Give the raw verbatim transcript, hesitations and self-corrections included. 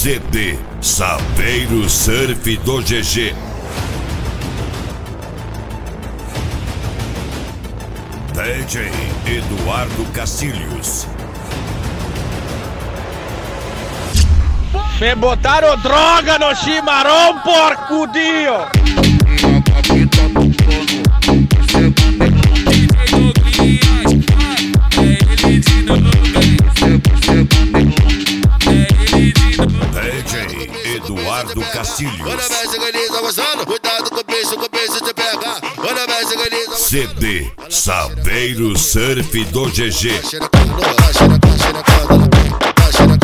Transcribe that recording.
C D Saveiro Surf do G G. D J Eduardo Castilhos. Me botaram droga no chimarrão, porcudio! D J Eduardo Castilhos. C D Saveiro Surf do G G.